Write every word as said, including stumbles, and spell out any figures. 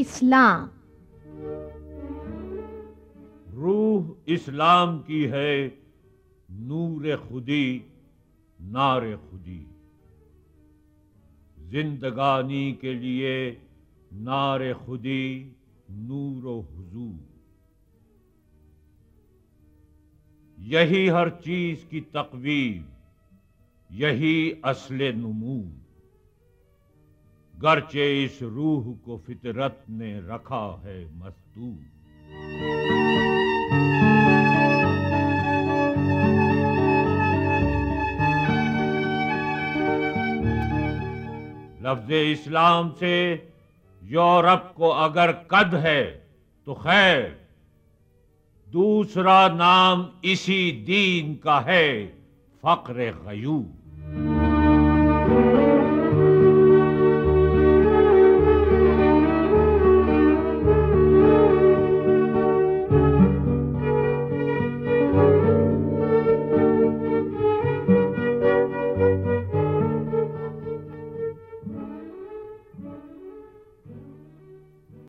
इस्लाम। रूह इस्लाम की है, नूर खुदी नारे खुदी। जिंदगानी के लिए नारे खुदी नूरो हुजूर। यही हर चीज की तकवीम, यही असले नमूद। गरचे इस रूह को फितरत ने रखा है मस्तूर। लफ्ज़ इस्लाम से यूरोप को अगर कद है तो खैर, दूसरा नाम इसी दीन का है फक्र गयूर।